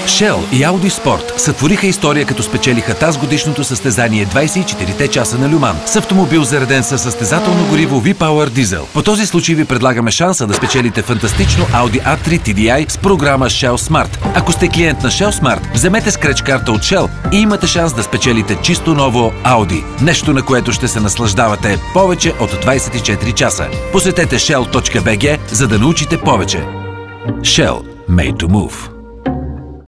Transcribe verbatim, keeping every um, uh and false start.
Shell и Audi Sport сътвориха история, като спечелиха тазгодишното състезание двайсет и четирите часа на Люман с автомобил, зареден със състезателно гориво V-Power Diesel. По този случай ви предлагаме шанса да спечелите фантастично Audi а три Ти Ди Ай с програма Shell Smart. Ако сте клиент на Shell Smart, вземете скреч карта от Shell и имате шанс да спечелите чисто ново Audi. Нещо, на което ще се наслаждавате повече от двайсет и четири часа. Посетете shell точка би джи, за да научите повече. Shell. Made to move.